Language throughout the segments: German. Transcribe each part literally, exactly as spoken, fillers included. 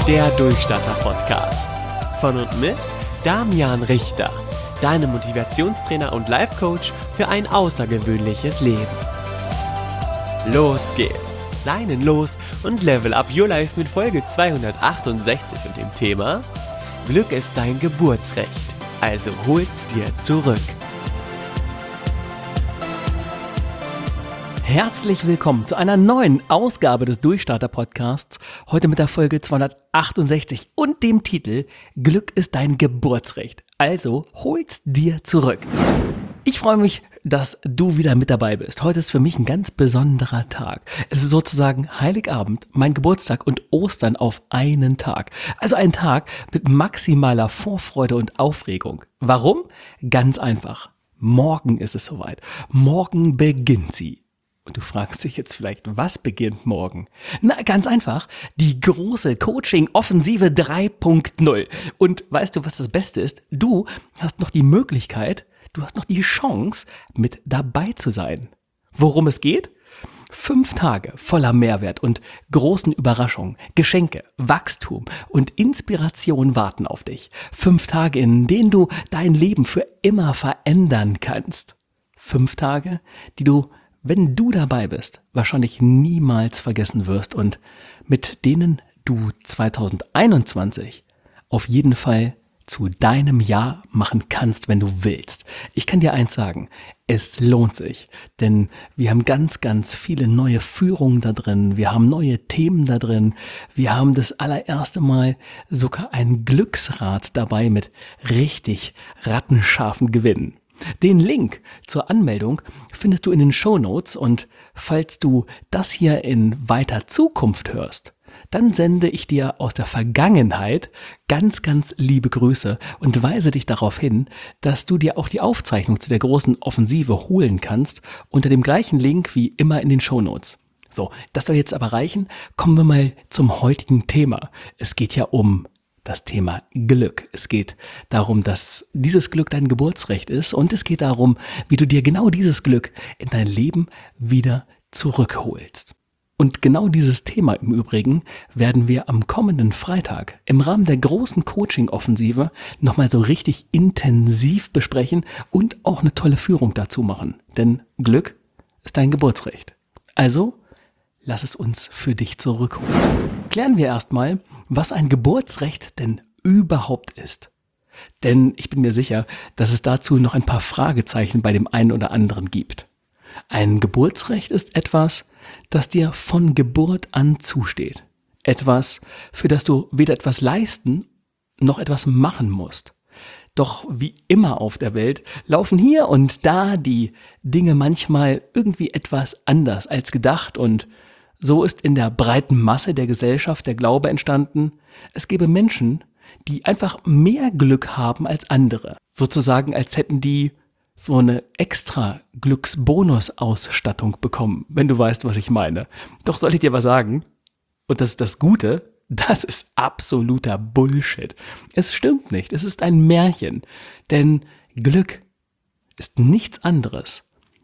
der Durchstarter-Podcast. Von und mit Damian Richter, deinem Motivationstrainer und Life-Coach für ein außergewöhnliches Leben. Los geht's! Leinen los und level up your life mit Folge zweihundertachtundsechzig und dem Thema Glück ist dein Geburtsrecht, also hol's dir zurück. Herzlich willkommen zu einer neuen Ausgabe des Durchstarter-Podcasts, heute mit der Folge zweihundertachtundsechzig und dem Titel Glück ist dein Geburtsrecht, also hol's dir zurück. Ich freue mich, dass du wieder mit dabei bist. Heute ist für mich ein ganz besonderer Tag. Es ist sozusagen Heiligabend, mein Geburtstag und Ostern auf einen Tag. Also ein Tag mit maximaler Vorfreude und Aufregung. Warum? Ganz einfach. Morgen ist es soweit. Morgen beginnt sie. Und du fragst dich jetzt vielleicht, was beginnt morgen? Na, ganz einfach, die große Coaching-Offensive drei Punkt null. Und weißt du, was das Beste ist? Du hast noch die Möglichkeit, du hast noch die Chance, mit dabei zu sein. Worum es geht? Fünf Tage voller Mehrwert und großen Überraschungen, Geschenke, Wachstum und Inspiration warten auf dich. Fünf Tage, in denen du dein Leben für immer verändern kannst. Fünf Tage, die du, wenn du dabei bist, wahrscheinlich niemals vergessen wirst und mit denen du zweitausendeinundzwanzig auf jeden Fall zu deinem Jahr machen kannst, wenn du willst. Ich kann dir eins sagen, es lohnt sich, denn wir haben ganz, ganz viele neue Führungen da drin, wir haben neue Themen da drin, wir haben das allererste Mal sogar ein Glücksrad dabei mit richtig rattenscharfen Gewinnen. Den Link zur Anmeldung findest du in den Shownotes und falls du das hier in weiter Zukunft hörst, dann sende ich dir aus der Vergangenheit ganz, ganz liebe Grüße und weise dich darauf hin, dass du dir auch die Aufzeichnung zu der großen Offensive holen kannst unter dem gleichen Link wie immer in den Shownotes. So, das soll jetzt aber reichen. Kommen wir mal zum heutigen Thema. Es geht ja um das Thema Glück. Es geht darum, dass dieses Glück dein Geburtsrecht ist und es geht darum, wie du dir genau dieses Glück in dein Leben wieder zurückholst. Und genau dieses Thema im Übrigen werden wir am kommenden Freitag im Rahmen der großen Coaching-Offensive nochmal so richtig intensiv besprechen und auch eine tolle Führung dazu machen. Denn Glück ist dein Geburtsrecht. Also lass es uns für dich zurückholen. Klären wir erstmal, was ein Geburtsrecht denn überhaupt ist. Denn ich bin mir sicher, dass es dazu noch ein paar Fragezeichen bei dem einen oder anderen gibt. Ein Geburtsrecht ist etwas, das dir von Geburt an zusteht. Etwas, für das du weder etwas leisten noch etwas machen musst. Doch wie immer auf der Welt laufen hier und da die Dinge manchmal irgendwie etwas anders als gedacht und so ist in der breiten Masse der Gesellschaft der Glaube entstanden, es gäbe Menschen, die einfach mehr Glück haben als andere. Sozusagen als hätten die so eine extra Glücksbonus-Ausstattung bekommen, wenn du weißt, was ich meine. Doch soll ich dir was sagen? Und das ist das Gute, das ist absoluter Bullshit. Es stimmt nicht, es ist ein Märchen. Denn Glück ist nichts anderes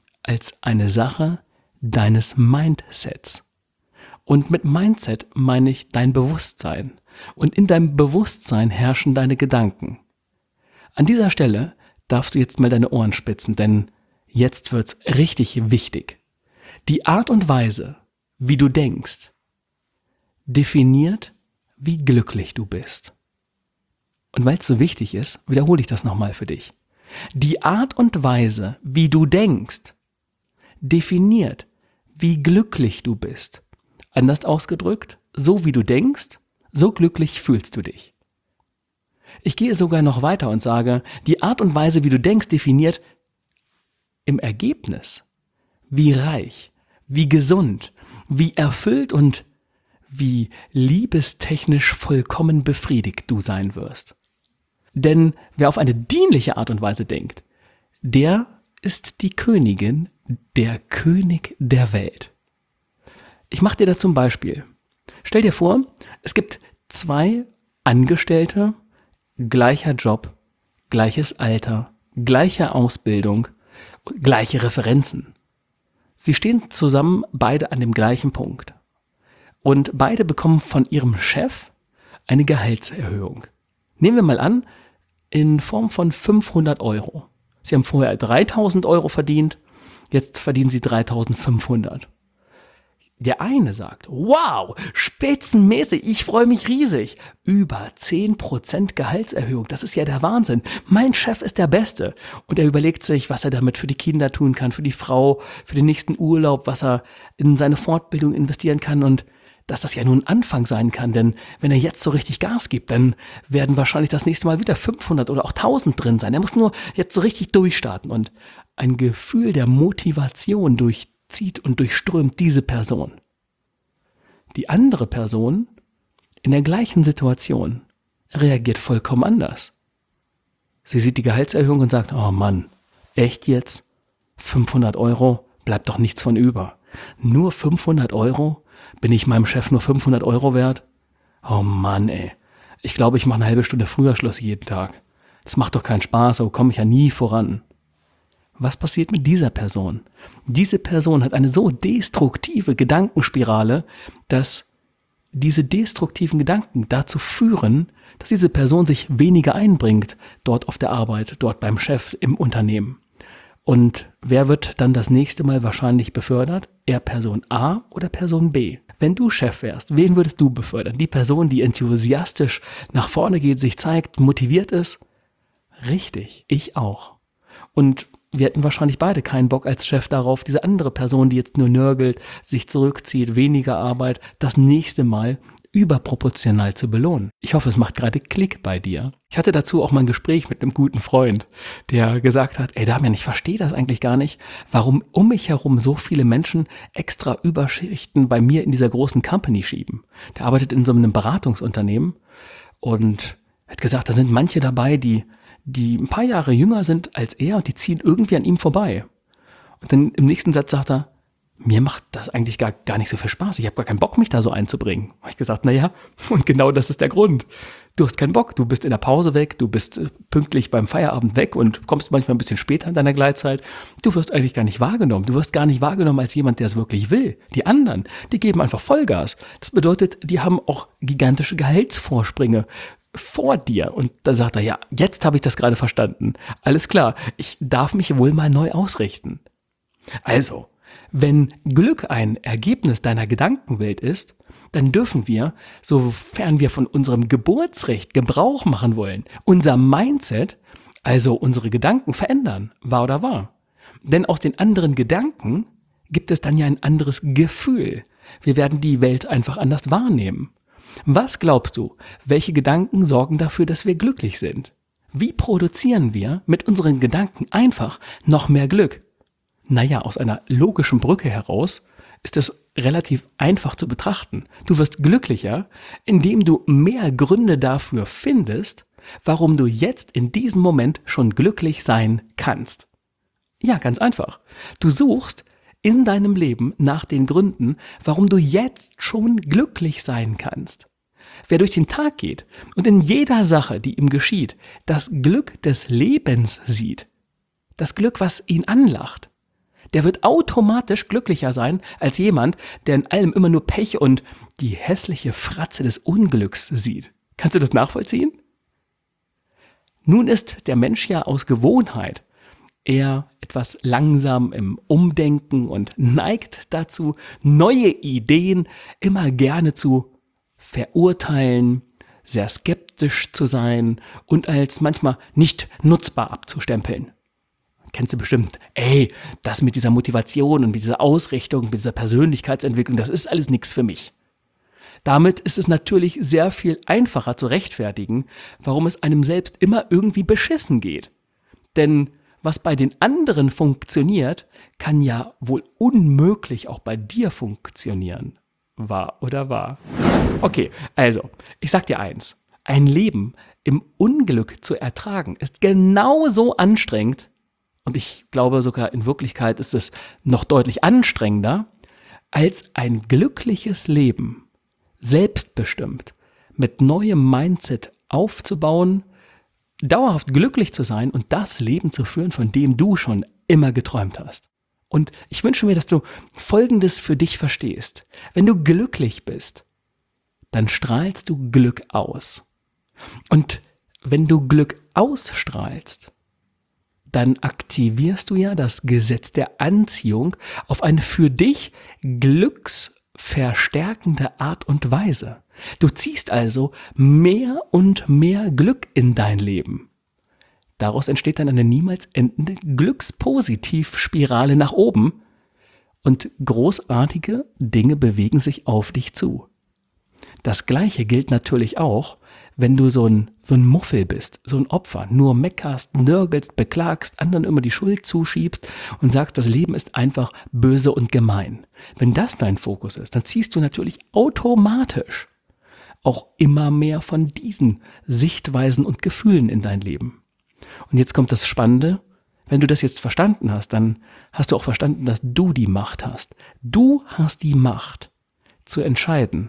als eine Sache deines Mindsets. Und mit Mindset meine ich dein Bewusstsein. Und in deinem Bewusstsein herrschen deine Gedanken. An dieser Stelle darfst du jetzt mal deine Ohren spitzen, denn jetzt wird's richtig wichtig. Die Art und Weise, wie du denkst, definiert, wie glücklich du bist. Und weil es so wichtig ist, wiederhole ich das nochmal für dich. Die Art und Weise, wie du denkst, definiert, wie glücklich du bist. Anders ausgedrückt, so wie du denkst, so glücklich fühlst du dich. Ich gehe sogar noch weiter und sage, die Art und Weise, wie du denkst, definiert im Ergebnis, wie reich, wie gesund, wie erfüllt und wie liebestechnisch vollkommen befriedigt du sein wirst. Denn wer auf eine dienliche Art und Weise denkt, der ist die Königin, der König der Welt. Ich mache dir dazu ein Beispiel. Stell dir vor, es gibt zwei Angestellte, gleicher Job, gleiches Alter, gleiche Ausbildung, gleiche Referenzen. Sie stehen zusammen beide an dem gleichen Punkt. Und beide bekommen von ihrem Chef eine Gehaltserhöhung. Nehmen wir mal an, in Form von fünfhundert Euro. Sie haben vorher dreitausend Euro verdient, jetzt verdienen Sie dreitausendfünfhundert. Der eine sagt, wow, spitzenmäßig, ich freue mich riesig. Über zehn Prozent Gehaltserhöhung, das ist ja der Wahnsinn. Mein Chef ist der Beste. Und er überlegt sich, was er damit für die Kinder tun kann, für die Frau, für den nächsten Urlaub, was er in seine Fortbildung investieren kann und dass das ja nur ein Anfang sein kann, denn wenn er jetzt so richtig Gas gibt, dann werden wahrscheinlich das nächste Mal wieder fünfhundert oder auch tausend drin sein. Er muss nur jetzt so richtig durchstarten und ein Gefühl der Motivation durchzieht und durchströmt diese Person. Die andere Person in der gleichen Situation reagiert vollkommen anders. Sie sieht die Gehaltserhöhung und sagt, oh Mann, echt jetzt? fünfhundert Euro, bleibt doch nichts von über. Nur fünfhundert Euro? Bin ich meinem Chef nur fünfhundert Euro wert? Oh Mann, ey. Ich glaube, ich mache eine halbe Stunde früher Schluss jeden Tag. Das macht doch keinen Spaß, so komme ich ja nie voran. Was passiert mit dieser Person? Diese Person hat eine so destruktive Gedankenspirale, dass diese destruktiven Gedanken dazu führen, dass diese Person sich weniger einbringt, dort auf der Arbeit, dort beim Chef im Unternehmen. Und wer wird dann das nächste Mal wahrscheinlich befördert? Eher Person A oder Person B? Wenn du Chef wärst, wen würdest du befördern? Die Person, die enthusiastisch nach vorne geht, sich zeigt, motiviert ist? Richtig, ich auch. Und wir hätten wahrscheinlich beide keinen Bock als Chef darauf, diese andere Person, die jetzt nur nörgelt, sich zurückzieht, weniger Arbeit, das nächste Mal überproportional zu belohnen. Ich hoffe, es macht gerade Klick bei dir. Ich hatte dazu auch mal ein Gespräch mit einem guten Freund, der gesagt hat, ey Damian, ich verstehe das eigentlich gar nicht, warum um mich herum so viele Menschen extra Überschichten bei mir in dieser großen Company schieben. Der arbeitet in so einem Beratungsunternehmen und hat gesagt, da sind manche dabei, die die ein paar Jahre jünger sind als er und die ziehen irgendwie an ihm vorbei. Und dann im nächsten Satz sagt er, mir macht das eigentlich gar, gar nicht so viel Spaß. Ich habe gar keinen Bock, mich da so einzubringen. Habe ich gesagt, naja, und genau das ist der Grund. Du hast keinen Bock, du bist in der Pause weg, du bist pünktlich beim Feierabend weg und kommst manchmal ein bisschen später in deiner Gleitzeit. Du wirst eigentlich gar nicht wahrgenommen. Du wirst gar nicht wahrgenommen als jemand, der es wirklich will. Die anderen, die geben einfach Vollgas. Das bedeutet, die haben auch gigantische Gehaltsvorsprünge vor dir. Und da sagt er, ja, jetzt habe ich das gerade verstanden. Alles klar, ich darf mich wohl mal neu ausrichten. Also, wenn Glück ein Ergebnis deiner Gedankenwelt ist, dann dürfen wir, sofern wir von unserem Geburtsrecht Gebrauch machen wollen, unser Mindset, also unsere Gedanken verändern, wahr oder wahr. Denn aus den anderen Gedanken gibt es dann ja ein anderes Gefühl. Wir werden die Welt einfach anders wahrnehmen. Was glaubst du, welche Gedanken sorgen dafür, dass wir glücklich sind? Wie produzieren wir mit unseren Gedanken einfach noch mehr Glück? Naja, aus einer logischen Brücke heraus ist es relativ einfach zu betrachten. Du wirst glücklicher, indem du mehr Gründe dafür findest, warum du jetzt in diesem Moment schon glücklich sein kannst. Ja, ganz einfach. Du suchst in deinem Leben nach den Gründen, warum du jetzt schon glücklich sein kannst. Wer durch den Tag geht und in jeder Sache, die ihm geschieht, das Glück des Lebens sieht, das Glück, was ihn anlacht, der wird automatisch glücklicher sein als jemand, der in allem immer nur Pech und die hässliche Fratze des Unglücks sieht. Kannst du das nachvollziehen? Nun ist der Mensch ja aus Gewohnheit eher etwas langsam im Umdenken und neigt dazu, neue Ideen immer gerne zu verurteilen, sehr skeptisch zu sein und als manchmal nicht nutzbar abzustempeln. Kennst du bestimmt, ey, das mit dieser Motivation und mit dieser Ausrichtung, mit dieser Persönlichkeitsentwicklung, das ist alles nichts für mich. Damit ist es natürlich sehr viel einfacher zu rechtfertigen, warum es einem selbst immer irgendwie beschissen geht. Denn was bei den anderen funktioniert, kann ja wohl unmöglich auch bei dir funktionieren. Wahr oder wahr? Okay, also, ich sag dir eins. Ein Leben im Unglück zu ertragen ist genauso anstrengend, und ich glaube sogar in Wirklichkeit ist es noch deutlich anstrengender, als ein glückliches Leben, selbstbestimmt, mit neuem Mindset aufzubauen, dauerhaft glücklich zu sein und das Leben zu führen, von dem du schon immer geträumt hast. Und ich wünsche mir, dass du Folgendes für dich verstehst. Wenn du glücklich bist, dann strahlst du Glück aus. Und wenn du Glück ausstrahlst, dann aktivierst du ja das Gesetz der Anziehung auf eine für dich glücksverstärkende Art und Weise. Du ziehst also mehr und mehr Glück in dein Leben. Daraus entsteht dann eine niemals endende Glückspositivspirale nach oben und großartige Dinge bewegen sich auf dich zu. Das Gleiche gilt natürlich auch, wenn du so ein, so ein Muffel bist, so ein Opfer, nur meckerst, nörgelst, beklagst, anderen immer die Schuld zuschiebst und sagst, das Leben ist einfach böse und gemein. Wenn das dein Fokus ist, dann ziehst du natürlich automatisch auch immer mehr von diesen Sichtweisen und Gefühlen in dein Leben. Und jetzt kommt das Spannende, wenn du das jetzt verstanden hast, dann hast du auch verstanden, dass du die Macht hast. Du hast die Macht zu entscheiden,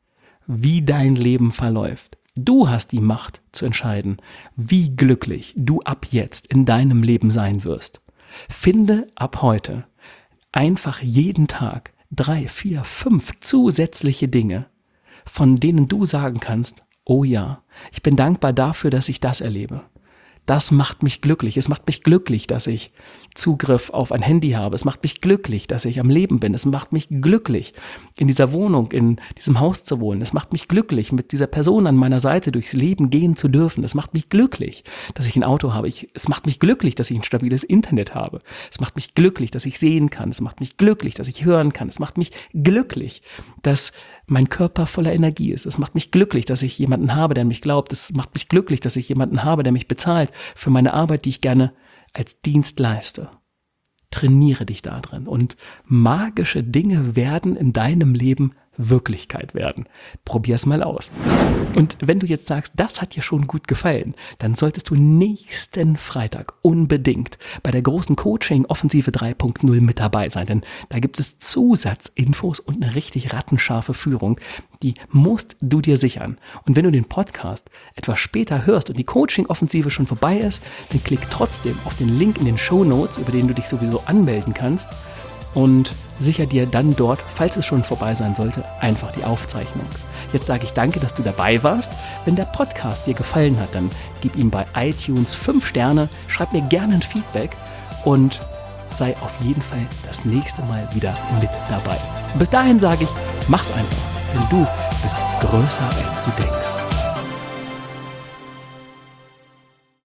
wie dein Leben verläuft. Du hast die Macht zu entscheiden, wie glücklich du ab jetzt in deinem Leben sein wirst. Finde ab heute einfach jeden Tag drei, vier, fünf zusätzliche Dinge, von denen du sagen kannst, oh ja, ich bin dankbar dafür, dass ich das erlebe. Das macht mich glücklich. Es macht mich glücklich, dass ich Zugriff auf ein Handy habe. Es macht mich glücklich, dass ich am Leben bin. Es macht mich glücklich, in dieser Wohnung, in diesem Haus zu wohnen. Es macht mich glücklich, mit dieser Person an meiner Seite durchs Leben gehen zu dürfen. Es macht mich glücklich, dass ich ein Auto habe. Ich, es macht mich glücklich, dass ich ein stabiles Internet habe. Es macht mich glücklich, dass ich sehen kann. Es macht mich glücklich, dass ich hören kann. Es macht mich glücklich, dass mein Körper voller Energie ist. Es macht mich glücklich, dass ich jemanden habe, der an mich glaubt. Es macht mich glücklich, dass ich jemanden habe, der mich bezahlt für meine Arbeit, die ich gerne als Dienst leiste. Trainiere dich da drin und magische Dinge werden in deinem Leben Wirklichkeit werden. Probier's mal aus. Und wenn du jetzt sagst, das hat dir schon gut gefallen, dann solltest du nächsten Freitag unbedingt bei der großen Coaching-Offensive drei Punkt null mit dabei sein, denn da gibt es Zusatzinfos und eine richtig rattenscharfe Führung, die musst du dir sichern. Und wenn du den Podcast etwas später hörst und die Coaching-Offensive schon vorbei ist, dann klick trotzdem auf den Link in den Shownotes, über den du dich sowieso anmelden kannst, und sicher dir dann dort, falls es schon vorbei sein sollte, einfach die Aufzeichnung. Jetzt sage ich danke, dass du dabei warst. Wenn der Podcast dir gefallen hat, dann gib ihm bei iTunes fünf Sterne, schreib mir gerne ein Feedback und sei auf jeden Fall das nächste Mal wieder mit dabei. Und bis dahin sage ich, mach's einfach, denn du bist größer, als du denkst.